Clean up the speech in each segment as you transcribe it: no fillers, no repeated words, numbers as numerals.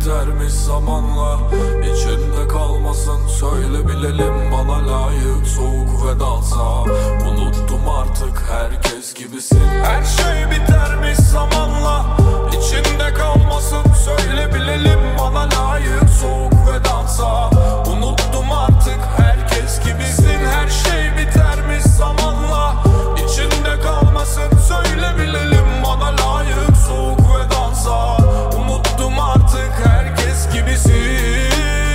bitermiş zamanla. İçinde kalmasın söyle bilelim, bana layık soğuk vedansa. Unuttum artık herkes gibisin. Her şey bitermiş zamanla. İçinde kalmasın söyle bilelim, bana layık soğuk vedansa. Unuttum artık herkes gibisin. Her şey bitermiş zamanla. İçinde kalmasın söyle bilelim, bana layık soğuk vedansa. Unuttum artık herkes gibisin.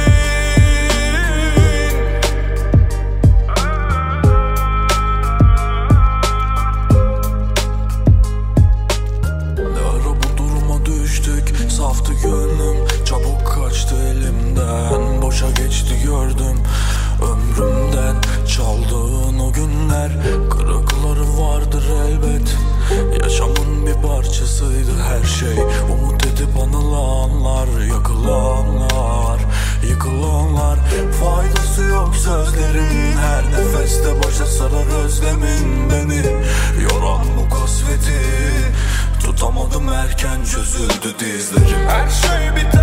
Ne ara bu duruma düştük, saftı gönlüm, çabuk kaçtı elimden. Boşa geçti gördüm ömrümden, çaldığın o günler. Kırıkları vardır elbet, yaşamın bir parçasıydı her şey. Umut edip anılanlar, yakılanlar, yıkılanlar. Faydası yok sözlerin, her nefeste başa sarar özlemin beni. Yoran bu kasveti tutamadım, erken çözüldü dizlerim. Her şey biter